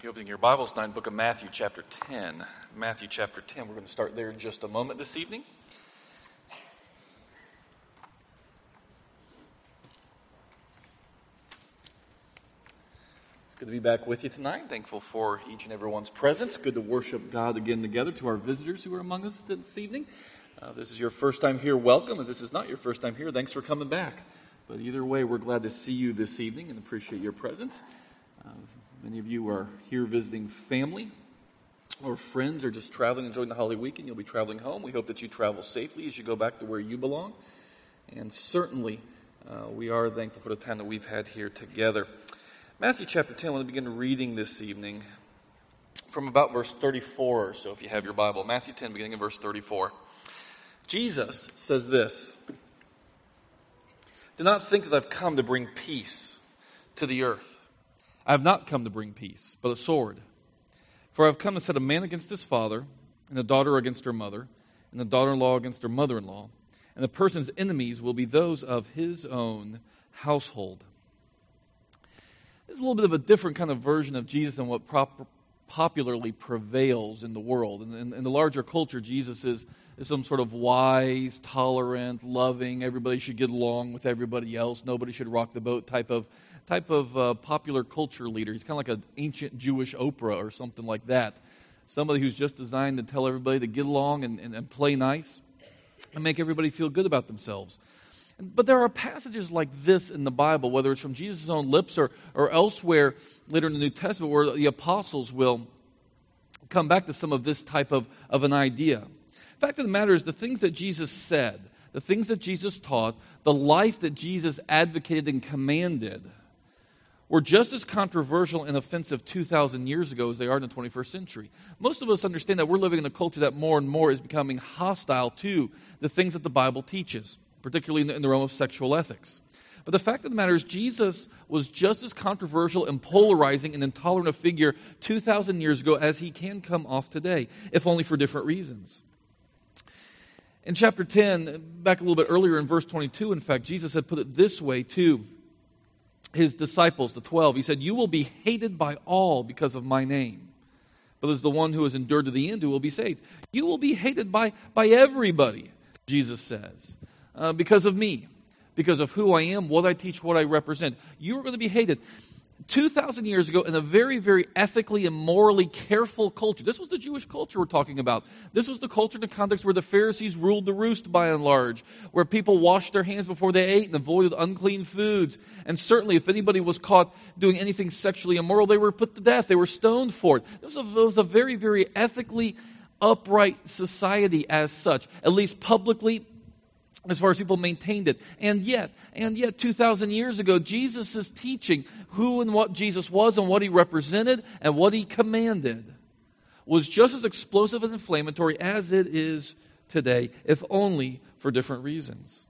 If you're opening your Bibles tonight, book of Matthew chapter 10. Matthew chapter 10. We're going to start there in just a moment this evening. It's good to be back with you tonight. Thankful for each and everyone's presence. Good to worship God again together. To our visitors who are among us this evening. If this is your first time here, welcome. If this is not your first time here, thanks for coming back. But either way, we're glad to see you this evening and appreciate your presence. Many of you are here visiting family or friends or just traveling, enjoying the holiday weekend. You'll be traveling home. We hope that you travel safely as you go back to where you belong. And certainly, we are thankful for the time that we've had here together. Matthew chapter 10, I want to begin reading this evening from about verse 34 or so, if you have your Bible. Matthew 10, beginning in verse 34. Jesus says this: "Do not think that I've come to bring peace to the earth. I have not come to bring peace, but a sword. For I have come to set a man against his father, and a daughter against her mother, and the daughter-in-law against her mother-in-law, and the person's enemies will be those of his own household." This is a little bit of a different kind of version of Jesus than what popularly prevails in the world. In the larger culture, Jesus is some sort of wise, tolerant, loving, everybody should get along with everybody else, nobody should rock the boat type of popular culture leader. He's kind of like an ancient Jewish Oprah or something like that. Somebody who's just designed to tell everybody to get along and play nice and make everybody feel good about themselves. But there are passages like this in the Bible, whether it's from Jesus' own lips or elsewhere later in the New Testament, where the apostles will come back to some of this type of an idea. The fact of the matter is, the things that Jesus said, the things that Jesus taught, the life that Jesus advocated and commanded were just as controversial and offensive 2,000 years ago as they are in the 21st century. Most of us understand that we're living in a culture that more and more is becoming hostile to the things that the Bible teaches, particularly in the realm of sexual ethics. But the fact of the matter is, Jesus was just as controversial and polarizing and intolerant a figure 2,000 years ago as he can come off today, if only for different reasons. In chapter 10, back a little bit earlier in verse 22, in fact, Jesus had put it this way to his disciples, the 12. He said, "You will be hated by all because of my name, but as the one who has endured to the end who will be saved." You will be hated by everybody, Jesus says, because of me, because of who I am, what I teach, what I represent. You are going to be hated. 2,000 years ago, in a very, very ethically and morally careful culture. This was the Jewish culture we're talking about. This was the culture in the context where the Pharisees ruled the roost by and large, where people washed their hands before they ate and avoided unclean foods. And certainly if anybody was caught doing anything sexually immoral, they were put to death. They were stoned for it. It was a very, very ethically upright society as such, at least publicly, as far as people maintained it. And yet, 2,000 years ago, Jesus' teaching, who and what Jesus was and what he represented and what he commanded, was just as explosive and inflammatory as it is today, if only for different reasons.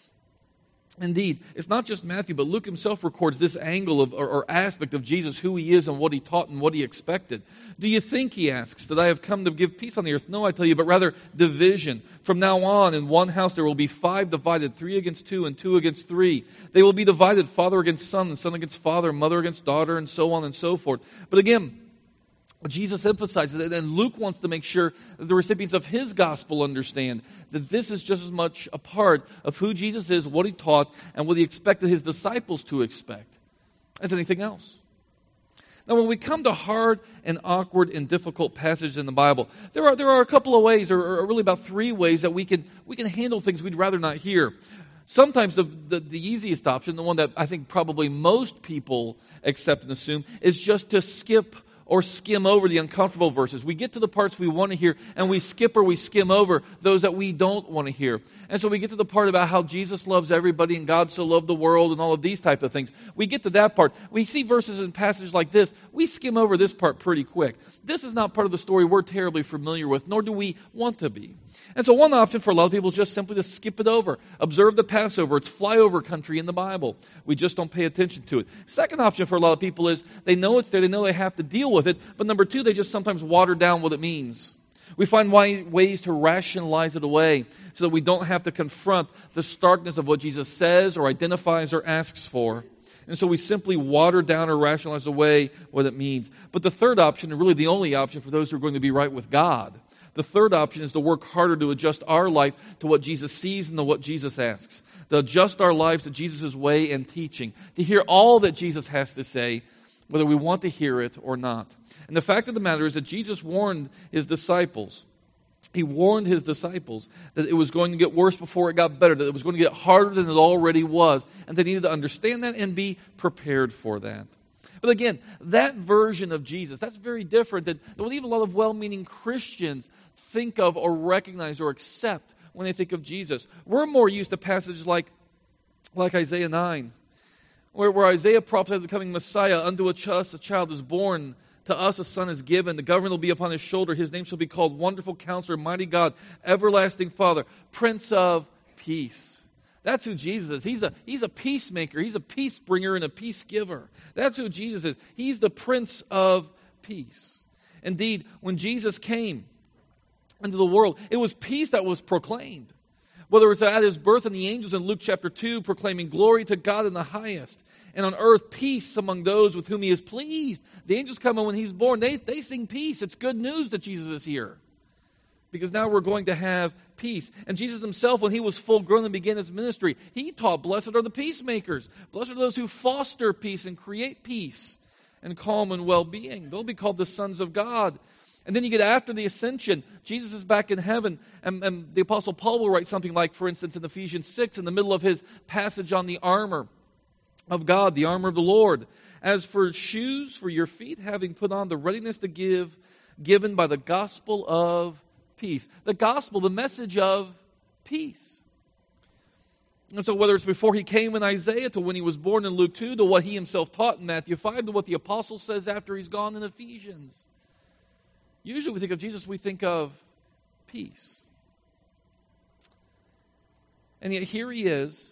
Indeed, it's not just Matthew, but Luke himself records this angle of or aspect of Jesus, who he is and what he taught and what he expected. "Do you think," he asks, "that I have come to give peace on the earth? No, I tell you, but rather division. From now on, in one house there will be 5 divided, 3 against 2 and 2 against 3. They will be divided, father against son, and son against father, mother against daughter, and so on and so forth." But again, Jesus emphasizes it, and Luke wants to make sure that the recipients of his gospel understand that this is just as much a part of who Jesus is, what he taught, and what he expected his disciples to expect as anything else. Now, when we come to hard and awkward and difficult passages in the Bible, there are a couple of ways, or really about 3 ways, that we can handle things we'd rather not hear. Sometimes the easiest option, the one that I think probably most people accept and assume, is just to skip or skim over the uncomfortable verses. We get to the parts we want to hear, and we skip or we skim over those that we don't want to hear. And so we get to the part about how Jesus loves everybody and God so loved the world and all of these type of things. We get to that part. We see verses and passages like this. We skim over this part pretty quick. This is not part of the story we're terribly familiar with, nor do we want to be. And so one option for a lot of people is just simply to skip it over. Observe the Passover. It's flyover country in the Bible. We just don't pay attention to it. Second option for a lot of people is they know it's there, they know they have to deal with it, but number 2, they just sometimes water down what it means. We find ways to rationalize it away so that we don't have to confront the starkness of what Jesus says or identifies or asks for. And so we simply water down or rationalize away what it means. But the third option, and really the only option for those who are going to be right with God, the third option is to work harder to adjust our life to what Jesus sees and to what Jesus asks. To adjust our lives to Jesus' way and teaching. To hear all that Jesus has to say, whether we want to hear it or not. And the fact of the matter is that Jesus warned his disciples. He warned his disciples that it was going to get worse before it got better, that it was going to get harder than it already was, and they needed to understand that and be prepared for that. But again, that version of Jesus, that's very different than what even a lot of well-meaning Christians think of or recognize or accept when they think of Jesus. We're more used to passages like Isaiah 9, where Isaiah prophesied the coming Messiah. Unto us a child is born, to us a son is given, the government will be upon his shoulder, his name shall be called Wonderful Counselor, Mighty God, Everlasting Father, Prince of Peace. That's who Jesus is. He's a peacemaker, he's a peace bringer and a peace giver. That's who Jesus is. He's the Prince of Peace. Indeed, when Jesus came into the world, it was peace that was proclaimed. Whether it's at his birth and the angels in Luke chapter 2 proclaiming glory to God in the highest, and on earth peace among those with whom he is pleased. The angels come in when he's born. They sing peace. It's good news that Jesus is here. Because now we're going to have peace. And Jesus himself, when he was full grown and began his ministry, he taught, blessed are the peacemakers. Blessed are those who foster peace and create peace and calm and well-being. They'll be called the sons of God. And then you get after the ascension, Jesus is back in heaven, and the Apostle Paul will write something like, for instance, in Ephesians 6, in the middle of his passage on the armor of God, the armor of the Lord. As for shoes for your feet, having put on the readiness to give, given by the gospel of peace. The gospel, the message of peace. And so whether it's before he came in Isaiah, to when he was born in Luke 2, to what he himself taught in Matthew 5, to what the apostle says after he's gone in Ephesians. Usually we think of Jesus, we think of peace. And yet here he is,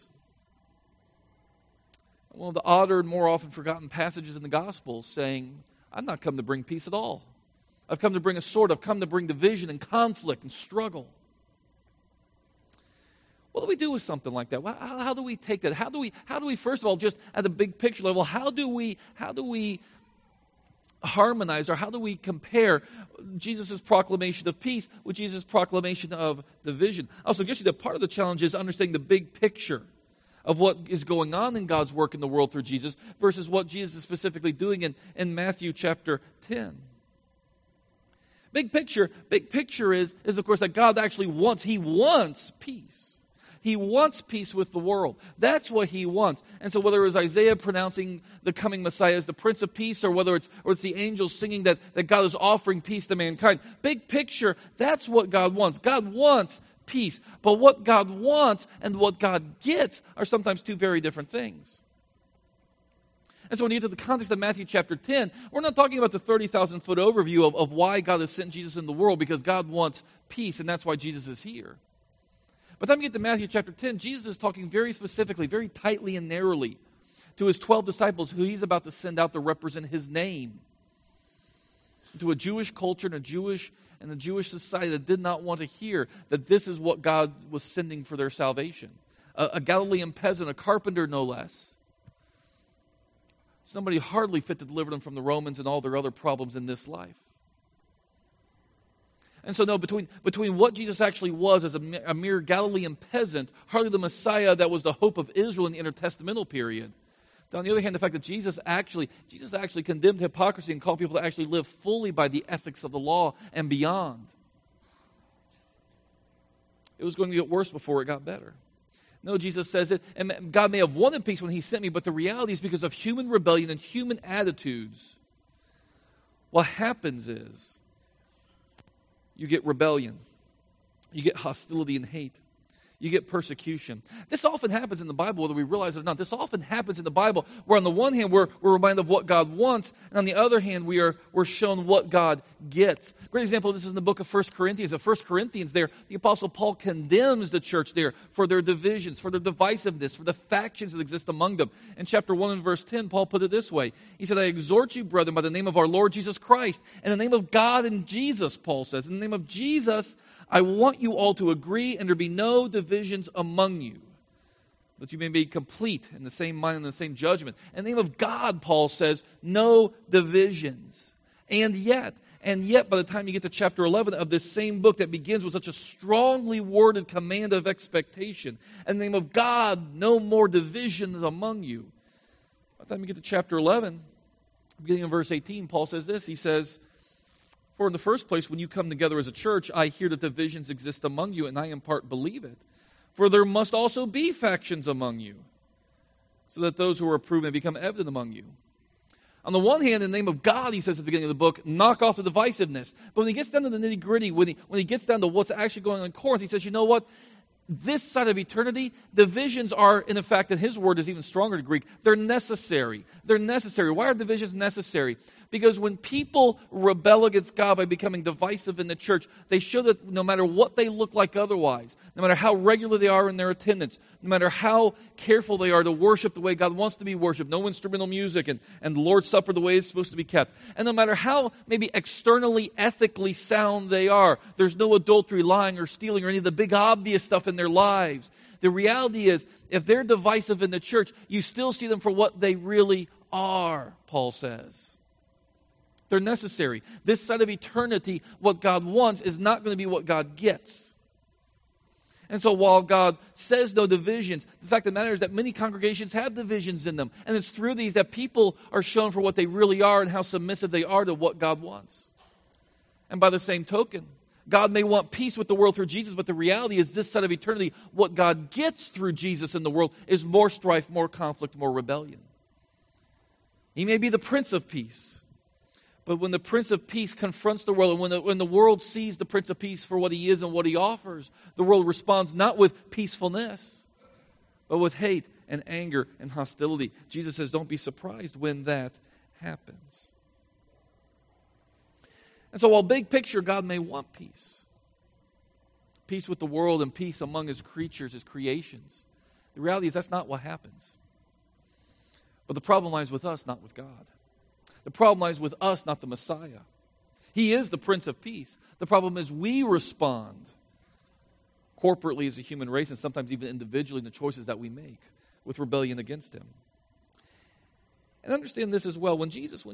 one of the odder and more often forgotten passages in the Gospels, saying, I've not come to bring peace at all. I've come to bring a sword. I've come to bring division and conflict and struggle. What do we do with something like that? How do we take that? How do we first of all, just at the big picture level, how do we harmonize, or how do we compare Jesus' proclamation of peace with Jesus' proclamation of division? I'll suggest to you that part of the challenge is understanding the big picture of what is going on in God's work in the world through Jesus versus what Jesus is specifically doing in Matthew chapter 10. Big picture is of course that God actually wants peace. He wants peace with the world. That's what he wants. And so whether it was Isaiah pronouncing the coming Messiah as the Prince of Peace, or whether it's the angels singing that God is offering peace to mankind, big picture, that's what God wants. God wants peace. But what God wants and what God gets are sometimes two very different things. And so when you get to the context of Matthew chapter 10, we're not talking about the 30,000-foot overview of why God has sent Jesus in the world, because God wants peace, and that's why Jesus is here. By the time you get to Matthew chapter 10, Jesus is talking very specifically, very tightly and narrowly to his 12 disciples who he's about to send out to represent his name. To a Jewish culture and a Jewish society that did not want to hear that this is what God was sending for their salvation. A Galilean peasant, a carpenter no less. Somebody hardly fit to deliver them from the Romans and all their other problems in this life. And so no, between what Jesus actually was as a mere Galilean peasant, hardly the Messiah that was the hope of Israel in the intertestamental period. On the other hand, the fact that Jesus actually condemned hypocrisy and called people to actually live fully by the ethics of the law and beyond. It was going to get worse before it got better. No, Jesus says it, and God may have wanted peace when he sent me, but the reality is because of human rebellion and human attitudes, what happens is you get rebellion, you get hostility and hate. You get persecution. This often happens in the Bible, whether we realize it or not. This often happens in the Bible, where on the one hand we're reminded of what God wants, and on the other hand we're shown what God gets. Great example of this is in the book of 1 Corinthians. In 1 Corinthians there, the Apostle Paul condemns the church there for their divisions, for their divisiveness, for the factions that exist among them. In chapter 1 and verse 10, Paul put it this way. He said, I exhort you, brethren, by the name of our Lord Jesus Christ, in the name of God and Jesus, Paul says, in the name of Jesus, I want you all to agree and there be no divisions among you. that you may be complete in the same mind and the same judgment. In the name of God, Paul says, no divisions. And yet, by the time you get to chapter 11 of this same book that begins with such a strongly worded command of expectation, in the name of God, no more divisions among you. By the time you get to chapter 11, beginning in verse 18, Paul says this. He says, for in the first place, when you come together as a church, I hear that divisions exist among you, and I in part believe it. For there must also be factions among you, so that those who are approved may become evident among you. On the one hand, in the name of God, he says at the beginning of the book, knock off the divisiveness. But when he gets down to the nitty-gritty, when he gets down to what's actually going on in Corinth, he says, you know what? This side of eternity, divisions are, in fact, and his word is even stronger in Greek, they're necessary. They're necessary. Why are divisions necessary? Because when people rebel against God by becoming divisive in the church, they show that no matter what they look like otherwise, no matter how regular they are in their attendance, no matter how careful they are to worship the way God wants to be worshipped, no instrumental music and the Lord's Supper the way it's supposed to be kept, and no matter how maybe externally, ethically sound they are, there's no adultery, lying, or stealing, or any of the big obvious stuff in their lives. The reality is, if they're divisive in the church, you still see them for what they really are, Paul says. They're necessary. This side of eternity, what God wants is not going to be what God gets. And so while God says no divisions, the fact of the matter is that many congregations have divisions in them. And it's through these that people are shown for what they really are and how submissive they are to what God wants. And by the same token, God may want peace with the world through Jesus, but the reality is this side of eternity, what God gets through Jesus in the world is more strife, more conflict, more rebellion. He may be the Prince of Peace. But when the Prince of Peace confronts the world, and when the world sees the Prince of Peace for what he is and what he offers, the world responds not with peacefulness, but with hate and anger and hostility. Jesus says, don't be surprised when that happens. And so while big picture, God may want peace, peace with the world and peace among his creatures, his creations, the reality is that's not what happens. But the problem lies with us, not with God. The problem lies with us, not the Messiah. He is the Prince of Peace. The problem is we respond corporately as a human race and sometimes even individually in the choices that we make with rebellion against him. And understand this as well. When Jesus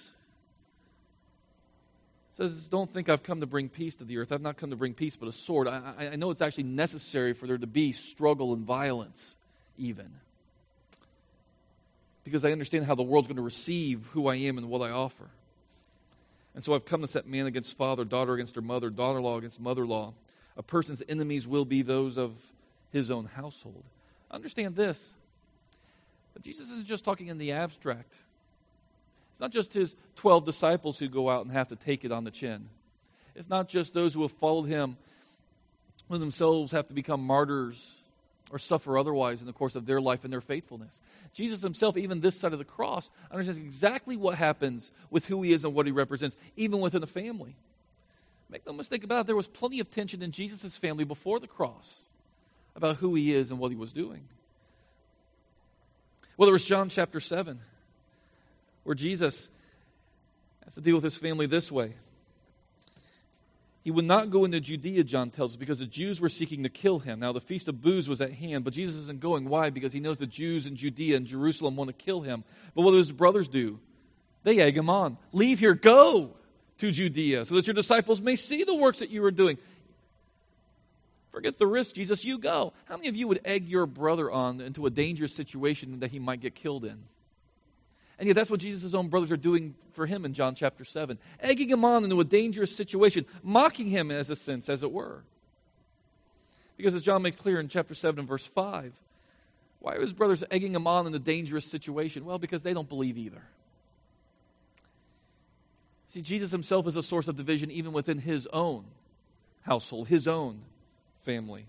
says, don't think I've come to bring peace to the earth. I've not come to bring peace but a sword. I know it's actually necessary for there to be struggle and violence even. Because I understand how the world's going to receive who I am and what I offer. And so I've come to set man against father, daughter against her mother, daughter-in-law against mother-in-law. A person's enemies will be those of his own household. Understand this, that Jesus isn't just talking in the abstract. It's not just his 12 disciples who go out and have to take it on the chin. It's not just those who have followed him who themselves have to become martyrs or suffer otherwise in the course of their life and their faithfulness. Jesus himself, even this side of the cross, understands exactly what happens with who he is and what he represents, even within a family. Make no mistake about it, there was plenty of tension in Jesus' family before the cross about who he is and what he was doing. Whether it's John chapter 7, where Jesus has to deal with his family this way. He would not go into Judea, John tells us, because the Jews were seeking to kill him. Now, the Feast of Booths was at hand, but Jesus isn't going. Why? Because he knows the Jews in Judea and Jerusalem want to kill him. But what do his brothers do? They egg him on. Leave here, go to Judea, so that your disciples may see the works that you are doing. Forget the risk, Jesus, you go. How many of you would egg your brother on into a dangerous situation that he might get killed in? And yet that's what Jesus' own brothers are doing for him in John chapter 7. Egging him on into a dangerous situation, mocking him as a sense, as it were. Because as John makes clear in chapter 7 and verse 5, why are his brothers egging him on in a dangerous situation? Well, because they don't believe either. See, Jesus himself is a source of division even within his own household, his own family.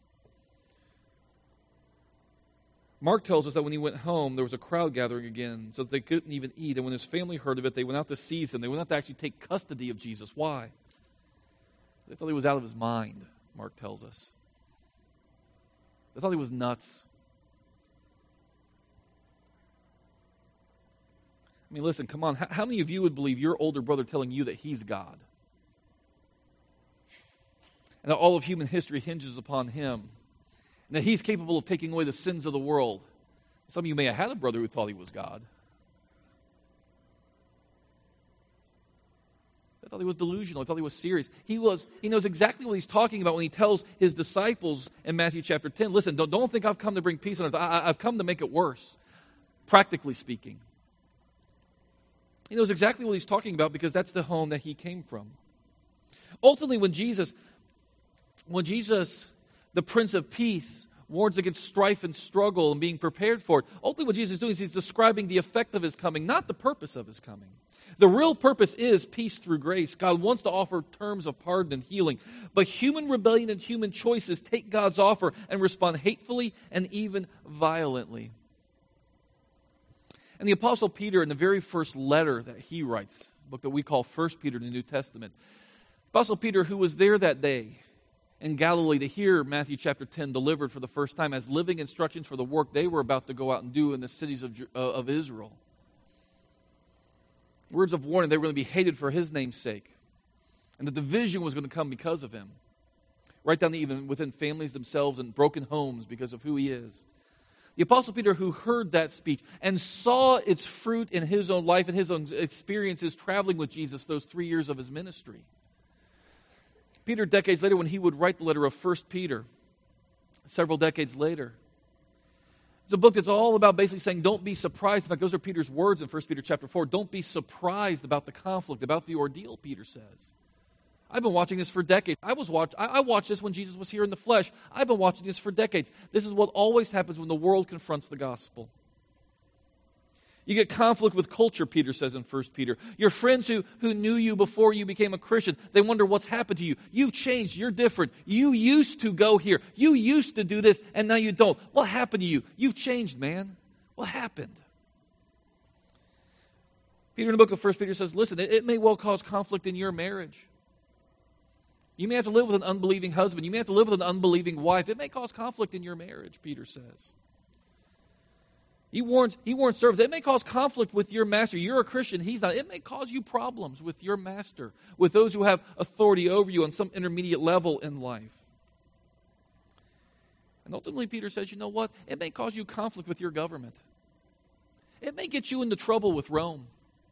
Mark tells us that when he went home, there was a crowd gathering again, so that they couldn't even eat. And when his family heard of it, they went out to seize him. They went out to actually take custody of Jesus. Why? They thought he was out of his mind, Mark tells us. They thought he was nuts. I mean, listen, come on. How many of you would believe your older brother telling you that he's God? And that all of human history hinges upon him. and that He's capable of taking away the sins of the world. Some of you may have had a brother who thought he was God. They thought he was delusional. They thought he was serious. He knows exactly what he's talking about when he tells his disciples in Matthew chapter 10, listen, don't think I've come to bring peace on earth. I've come to make it worse, practically speaking. He knows exactly what he's talking about because that's the home that he came from. Ultimately, when Jesus, the Prince of Peace, warns against strife and struggle and being prepared for it, ultimately what Jesus is doing is he's describing the effect of his coming, not the purpose of his coming. The real purpose is peace through grace. God wants to offer terms of pardon and healing. But human rebellion and human choices take God's offer and respond hatefully and even violently. And the Apostle Peter, in the very first letter that he writes, a book that we call 1 Peter in the New Testament, Apostle Peter, who was there that day in Galilee to hear Matthew chapter 10 delivered for the first time as living instructions for the work they were about to go out and do in the cities of Israel. Words of warning, they were going to be hated for his name's sake. And the division was going to come because of him. Right down to even within families themselves and broken homes because of who he is. The Apostle Peter, who heard that speech and saw its fruit in his own life and his own experiences traveling with Jesus those 3 years of his ministry. Peter, decades later, when he would write the letter of 1 Peter, several decades later, it's a book that's all about basically saying, don't be surprised. In fact, those are Peter's words in 1 Peter chapter 4. Don't be surprised about the conflict, about the ordeal, Peter says. I've been watching this for decades. I watched this when Jesus was here in the flesh. I've been watching this for decades. This is what always happens when the world confronts the gospel. You get conflict with culture, Peter says in 1 Peter. Your friends who knew you before you became a Christian, they wonder what's happened to you. You've changed. You're different. You used to go here. You used to do this, and now you don't. What happened to you? You've changed, man. What happened? Peter in the book of 1 Peter says, listen, it may well cause conflict in your marriage. You may have to live with an unbelieving husband. You may have to live with an unbelieving wife. It may cause conflict in your marriage, Peter says. He warns servants. It may cause conflict with your master. You're a Christian. He's not. It may cause you problems with your master, with those who have authority over you on some intermediate level in life. And ultimately, Peter says, you know what? It may cause you conflict with your government. It may get you into trouble with Rome.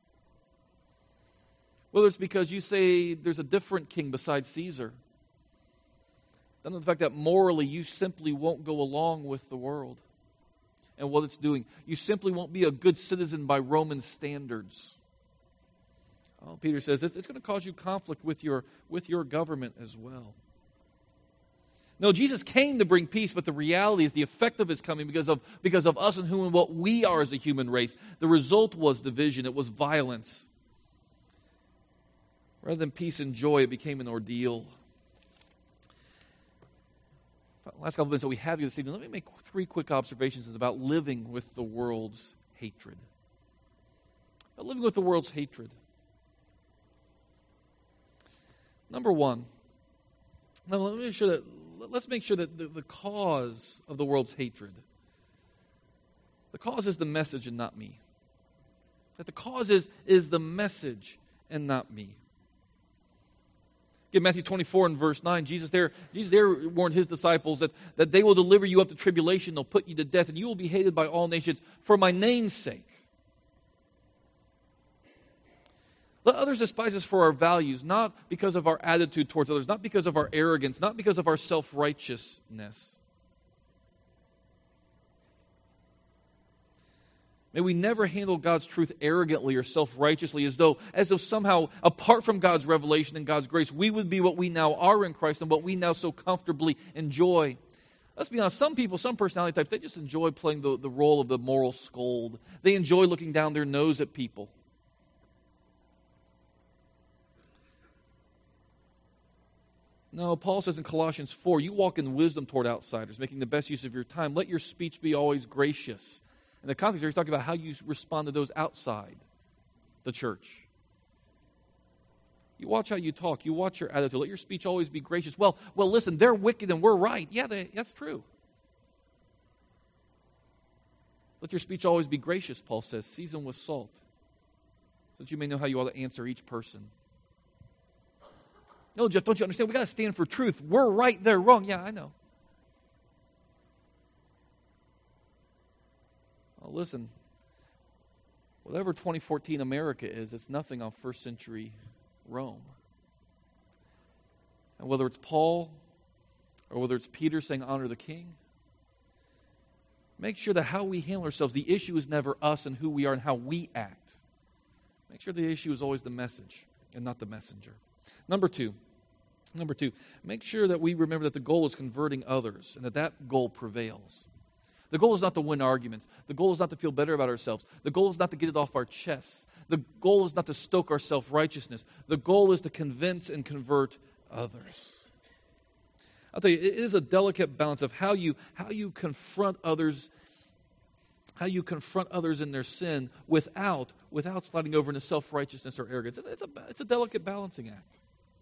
Whether it's because you say there's a different king besides Caesar, then the fact that morally you simply won't go along with the world and what it's doing. You simply won't be a good citizen by Roman standards. Oh, Peter says it's going to cause you conflict with your government as well. No, Jesus came to bring peace, but the reality is the effect of his coming because of us and who and what we are as a human race. The result was division. It was violence. Rather than peace and joy, it became an ordeal. Last couple of minutes that we have here this evening, let me make 3 quick observations about living with the world's hatred. About living with the world's hatred. Number 1, now let's make sure that the cause of the world's hatred, the cause is the message and not me. That the cause is the message and not me. In Matthew 24 and verse 9, Jesus there warned his disciples that they will deliver you up to tribulation, they'll put you to death, and you will be hated by all nations for my name's sake. Let others despise us for our values, not because of our attitude towards others, not because of our arrogance, not because of our self-righteousness. May we never handle God's truth arrogantly or self-righteously as though somehow, apart from God's revelation and God's grace, we would be what we now are in Christ and what we now so comfortably enjoy. Let's be honest, some people, some personality types, they just enjoy playing the role of the moral scold. They enjoy looking down their nose at people. No, Paul says in Colossians 4, you walk in wisdom toward outsiders, making the best use of your time. Let your speech be always gracious. In the context here, he's talking about how you respond to those outside the church. You watch how you talk. You watch your attitude. Let your speech always be gracious. Well, listen, they're wicked and we're right. Yeah, that's true. Let your speech always be gracious, Paul says, seasoned with salt, so that you may know how you ought to answer each person. No, Jeff, don't you understand? We've got to stand for truth. We're right, they're wrong. Yeah, I know. Well, listen, whatever 2014 America is, it's nothing on first century Rome. And whether it's Paul or whether it's Peter saying honor the king, make sure that how we handle ourselves, the issue is never us and who we are and how we act. Make sure the issue is always the message and not the messenger. Number two, make sure that we remember that the goal is converting others and that goal prevails. The goal is not to win arguments. The goal is not to feel better about ourselves. The goal is not to get it off our chests. The goal is not to stoke our self-righteousness. The goal is to convince and convert others. I'll tell you, it is a delicate balance of how you confront others, in their sin without sliding over into self-righteousness or arrogance. It's a delicate balancing act.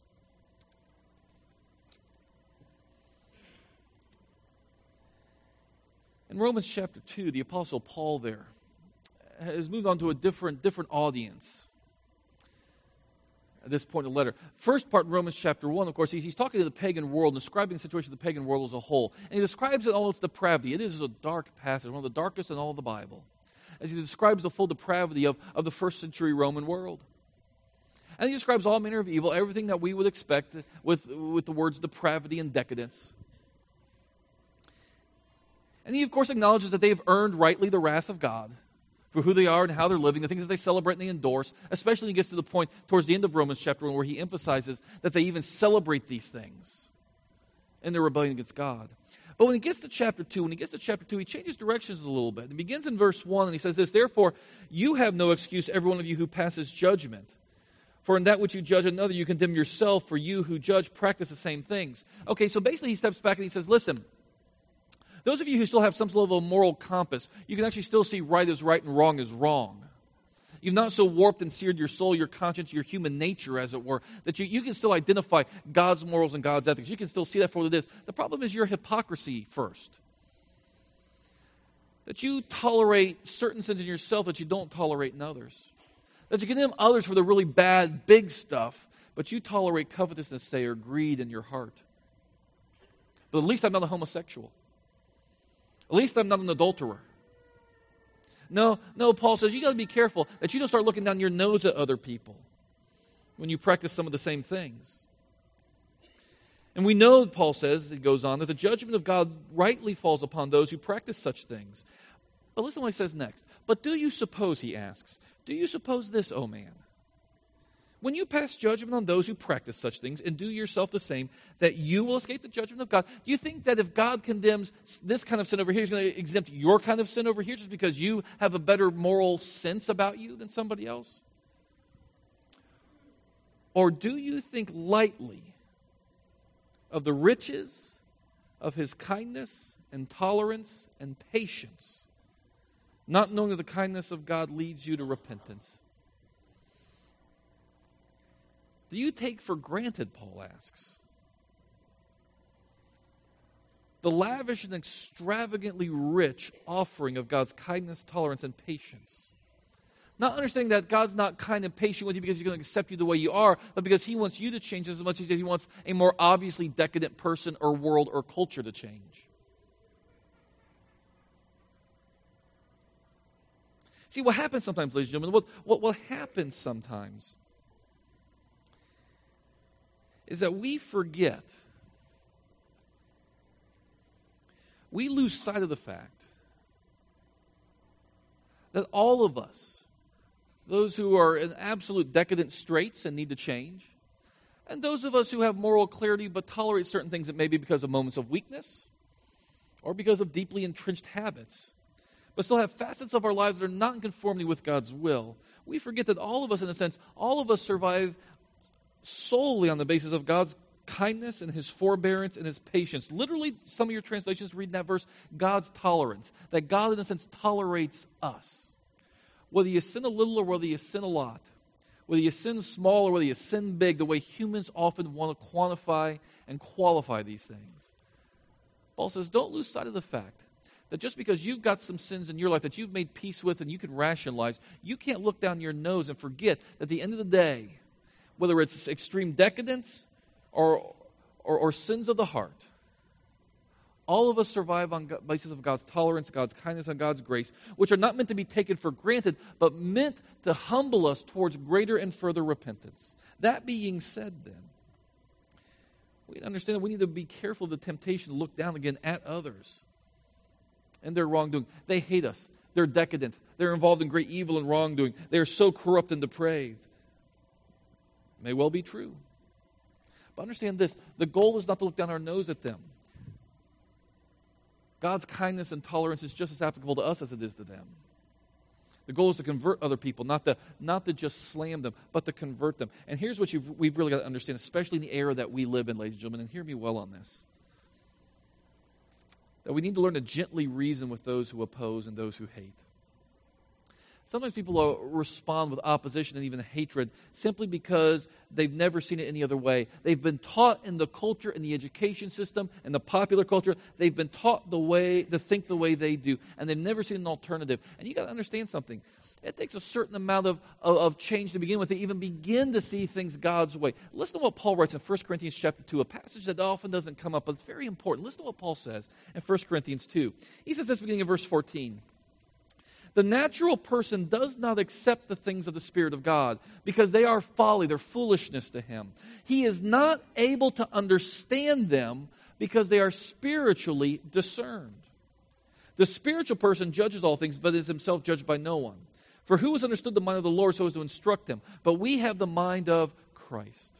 In Romans chapter 2, the Apostle Paul there has moved on to a different audience at this point in the letter. First part in Romans chapter 1, of course, he's talking to the pagan world, describing the situation of the pagan world as a whole. And he describes it all its depravity. It is a dark passage, one of the darkest in all of the Bible, as he describes the full depravity of the first century Roman world. And he describes all manner of evil, everything that we would expect with the words depravity and decadence. And he, of course, acknowledges that they have earned rightly the wrath of God for who they are and how they're living, the things that they celebrate and they endorse, especially when he gets to the point towards the end of Romans chapter 1 where he emphasizes that they even celebrate these things in their rebellion against God. But when he gets to chapter 2, he changes directions a little bit. He begins in verse 1 and he says this, "Therefore, you have no excuse, every one of you who passes judgment. For in that which you judge another, you condemn yourself, for you who judge practice the same things." Okay, so basically he steps back and he says, listen, those of you who still have some level of moral compass, you can actually still see right is right and wrong is wrong. You've not so warped and seared your soul, your conscience, your human nature, as it were, that you can still identify God's morals and God's ethics. You can still see that for what it is. The problem is your hypocrisy first. That you tolerate certain sins in yourself that you don't tolerate in others. That you condemn others for the really bad, big stuff, but you tolerate covetousness, say, or greed in your heart. But at least I'm not a homosexual. At least I'm not an adulterer. No, Paul says you got to be careful that you don't start looking down your nose at other people when you practice some of the same things. And we know, Paul says, it goes on, that the judgment of God rightly falls upon those who practice such things. But listen to what he says next. "But do you suppose," he asks, "do you suppose this, O man, when you pass judgment on those who practice such things and do yourself the same, that you will escape the judgment of God?" Do you think that if God condemns this kind of sin over here, he's going to exempt your kind of sin over here just because you have a better moral sense about you than somebody else? Or do you think lightly of the riches of his kindness and tolerance and patience, not knowing that the kindness of God leads you to repentance? Do you take for granted, Paul asks, the lavish and extravagantly rich offering of God's kindness, tolerance, and patience? Not understanding that God's not kind and patient with you because he's going to accept you the way you are, but because he wants you to change as much as he wants a more obviously decadent person or world or culture to change. See, what happens sometimes, ladies and gentlemen, what happens sometimes is that we forget, we lose sight of the fact that all of us, those who are in absolute decadent straits and need to change, and those of us who have moral clarity but tolerate certain things that may be because of moments of weakness or because of deeply entrenched habits, but still have facets of our lives that are not in conformity with God's will, we forget that all of us, in a sense, all of us survive solely on the basis of God's kindness and his forbearance and his patience. Literally, some of your translations read in that verse, God's tolerance. That God, in a sense, tolerates us. Whether you sin a little or whether you sin a lot, whether you sin small or whether you sin big, the way humans often want to quantify and qualify these things. Paul says, don't lose sight of the fact that just because you've got some sins in your life that you've made peace with and you can rationalize, you can't look down your nose and forget that at the end of the day, whether it's extreme decadence or sins of the heart, All of us survive on the basis of God's tolerance, God's kindness, and God's grace, which are not meant to be taken for granted, but meant to humble us towards greater and further repentance. That being said, then, we understand that we need to be careful of the temptation to look down again at others and their wrongdoing. They hate us. They're decadent. They're involved in great evil and wrongdoing. They are so corrupt and depraved. May well be true. But understand this, the goal is not to look down our nose at them. God's kindness and tolerance is just as applicable to us as it is to them. The goal is to convert other people, not to just slam them, but to convert them. And here's what we've really got to understand, especially in the era that we live in, ladies and gentlemen, and hear me well on this. That we need to learn to gently reason with those who oppose and those who hate. Sometimes people respond with opposition and even hatred simply because they've never seen it any other way. They've been taught in the culture, in the education system, in the popular culture, they've been taught to think the way they do, and they've never seen an alternative. And you got to understand something. It takes a certain amount of change to begin with to even begin to see things God's way. Listen to what Paul writes in 1 Corinthians chapter 2, a passage that often doesn't come up, but it's very important. Listen to what Paul says in 1 Corinthians 2. He says this beginning of verse 14. The natural person does not accept the things of the Spirit of God because they are folly, they're foolishness to him. He is not able to understand them because they are spiritually discerned. The spiritual person judges all things, but is himself judged by no one. For who has understood the mind of the Lord so as to instruct him? But we have the mind of Christ.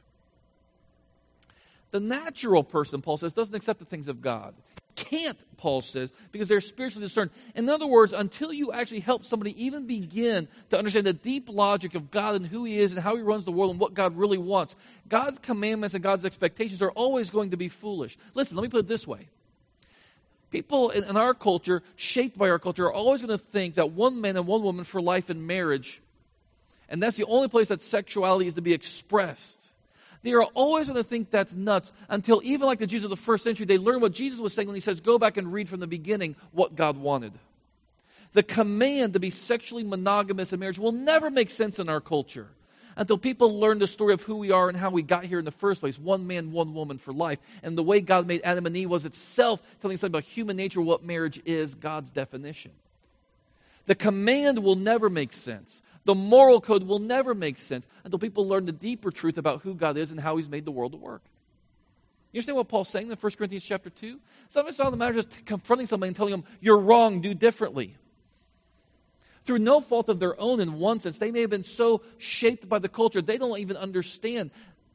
The natural person, Paul says, doesn't accept the things of God. Can't, Paul says, because they're spiritually discerned. In other words, until you actually help somebody even begin to understand the deep logic of God and who He is and how He runs the world and what God really wants, God's commandments and God's expectations are always going to be foolish. Listen, let me put it this way. People in our culture, shaped by our culture, are always going to think that one man and one woman for life in marriage, and that's the only place that sexuality is to be expressed. They are always going to think that's nuts until even like the Jews of the first century, they learn what Jesus was saying when He says, go back and read from the beginning what God wanted. The command to be sexually monogamous in marriage will never make sense in our culture until people learn the story of who we are and how we got here in the first place. One man, one woman for life. And the way God made Adam and Eve was itself telling something about human nature, what marriage is, God's definition. The command will never make sense. The moral code will never make sense until people learn the deeper truth about who God is and how He's made the world to work. You understand what Paul's saying in 1 Corinthians chapter 2? Sometimes it's not the matter of just confronting somebody and telling them, you're wrong, do differently. Through no fault of their own in one sense, they may have been so shaped by the culture, they don't even understand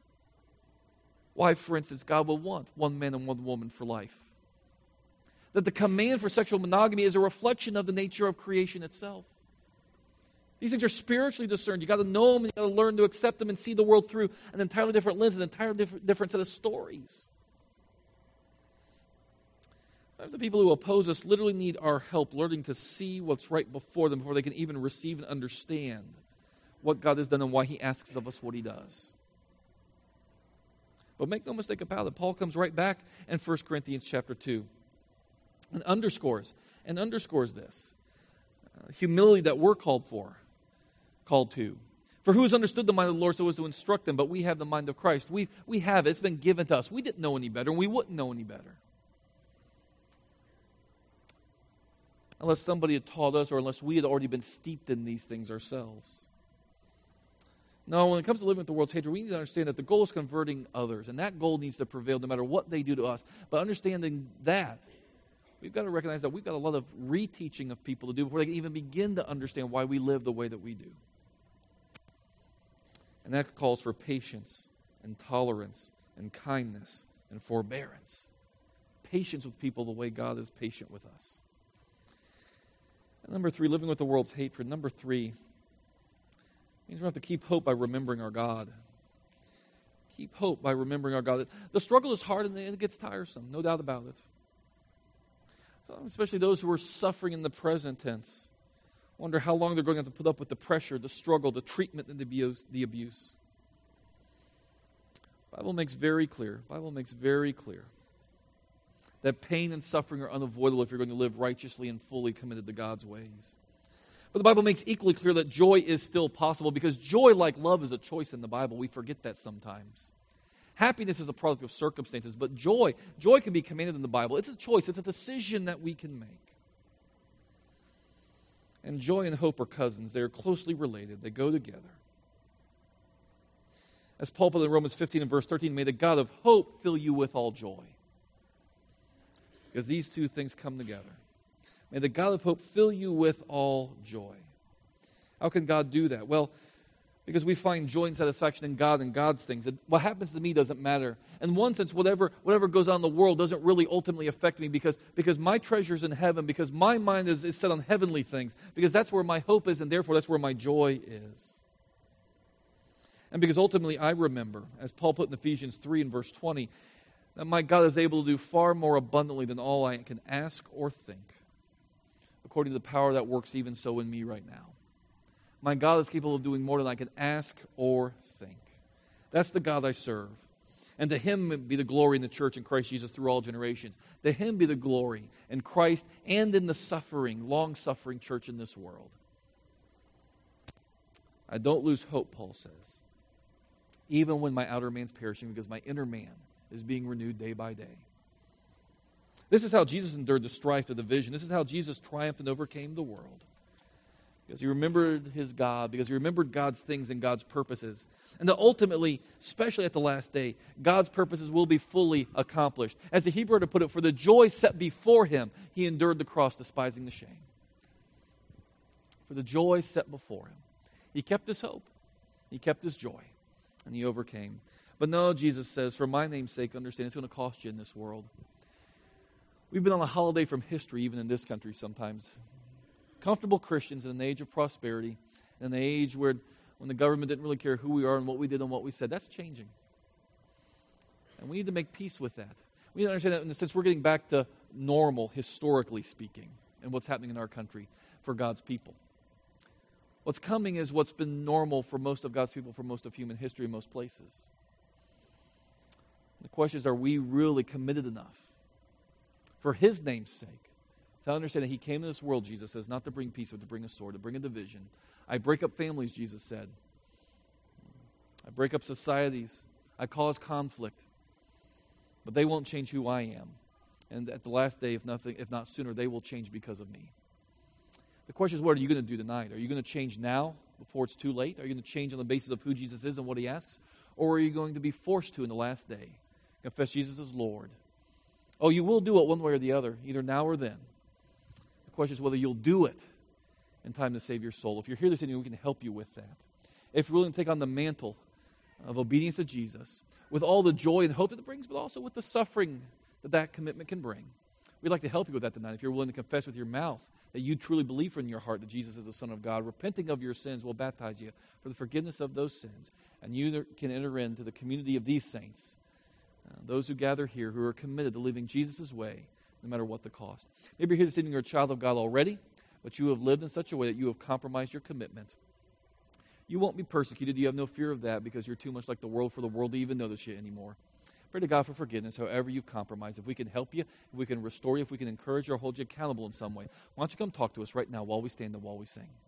why, for instance, God will want one man and one woman for life. That the command for sexual monogamy is a reflection of the nature of creation itself. These things are spiritually discerned. You've got to know them and you've got to learn to accept them and see the world through an entirely different lens, an entirely different set of stories. Sometimes the people who oppose us literally need our help learning to see what's right before them before they can even receive and understand what God has done and why He asks of us what He does. But make no mistake about it, Paul comes right back in 1 Corinthians chapter 2 and underscores this. Humility that we're called to. For who has understood the mind of the Lord so as to instruct them, but we have the mind of Christ. We have it. It's been given to us. We didn't know any better, and we wouldn't know any better. Unless somebody had taught us or unless we had already been steeped in these things ourselves. No, when it comes to living with the world's hatred, we need to understand that the goal is converting others, and that goal needs to prevail no matter what they do to us. But understanding that, we've got to recognize that we've got a lot of reteaching of people to do before they can even begin to understand why we live the way that we do. And that calls for patience and tolerance and kindness and forbearance. Patience with people the way God is patient with us. And number 3, living with the world's hatred. Number 3 means we have to keep hope by remembering our God. Keep hope by remembering our God. The struggle is hard and it gets tiresome, no doubt about it. Especially those who are suffering in the present tense. Wonder how long they're going to have to put up with the pressure, the struggle, the treatment, and the abuse. The Bible makes very clear that pain and suffering are unavoidable if you're going to live righteously and fully committed to God's ways. But the Bible makes equally clear that joy is still possible because joy, like love, is a choice in the Bible. We forget that sometimes. Happiness is a product of circumstances, but joy can be commanded in the Bible. It's a choice. It's a decision that we can make. And joy and hope are cousins. They are closely related. They go together. As Paul put in Romans 15 and verse 13, may the God of hope fill you with all joy. Because these two things come together. May the God of hope fill you with all joy. How can God do that? Well, because we find joy and satisfaction in God and God's things. And what happens to me doesn't matter. In one sense, whatever goes on in the world doesn't really ultimately affect me because my treasure's in heaven, because my mind is set on heavenly things, because that's where my hope is, and therefore that's where my joy is. And because ultimately I remember, as Paul put in Ephesians 3 and verse 20, that my God is able to do far more abundantly than all I can ask or think, according to the power that works even so in me right now. My God is capable of doing more than I can ask or think. That's the God I serve. And to Him be the glory in the church in Christ Jesus through all generations. To Him be the glory in Christ and in the suffering, long-suffering church in this world. I don't lose hope, Paul says, even when my outer man's perishing, because my inner man is being renewed day by day. This is how Jesus endured the strife, the division. This is how Jesus triumphed and overcame the world. Because He remembered His God, because He remembered God's things and God's purposes. And that ultimately, especially at the last day, God's purposes will be fully accomplished. As the Hebrew writer put it, for the joy set before Him, He endured the cross, despising the shame. For the joy set before Him. He kept His hope. He kept His joy. And He overcame. But no, Jesus says, for my name's sake, understand it's going to cost you in this world. We've been on a holiday from history, even in this country sometimes. Comfortable Christians in an age of prosperity, in an age when the government didn't really care who we are and what we did and what we said. That's changing. And we need to make peace with that. We need to understand that in the sense we're getting back to normal, historically speaking, and what's happening in our country for God's people. What's coming is what's been normal for most of God's people, for most of human history in most places. The question is, are we really committed enough for His name's sake to understand that He came to this world, Jesus says, not to bring peace, but to bring a sword, to bring a division. I break up families, Jesus said. I break up societies. I cause conflict. But they won't change who I am. And at the last day, if not sooner, they will change because of me. The question is, what are you going to do tonight? Are you going to change now before it's too late? Are you going to change on the basis of who Jesus is and what He asks? Or are you going to be forced to in the last day? Confess Jesus as Lord. Oh, you will do it one way or the other, either now or then. The question is whether you'll do it in time to save your soul. If you're here this evening, we can help you with that. If you're willing to take on the mantle of obedience to Jesus, with all the joy and hope that it brings, but also with the suffering that commitment can bring, we'd like to help you with that tonight. If you're willing to confess with your mouth that you truly believe in your heart that Jesus is the Son of God, repenting of your sins will baptize you for the forgiveness of those sins, and you can enter into the community of these saints, those who gather here who are committed to living Jesus' way, no matter what the cost. Maybe you're here this evening, you're a child of God already, but you have lived in such a way that you have compromised your commitment. You won't be persecuted. You have no fear of that because you're too much like the world for the world to even notice you anymore. Pray to God for forgiveness, however you've compromised. If we can help you, if we can restore you, if we can encourage you or hold you accountable in some way, why don't you come talk to us right now while we stand and while we sing.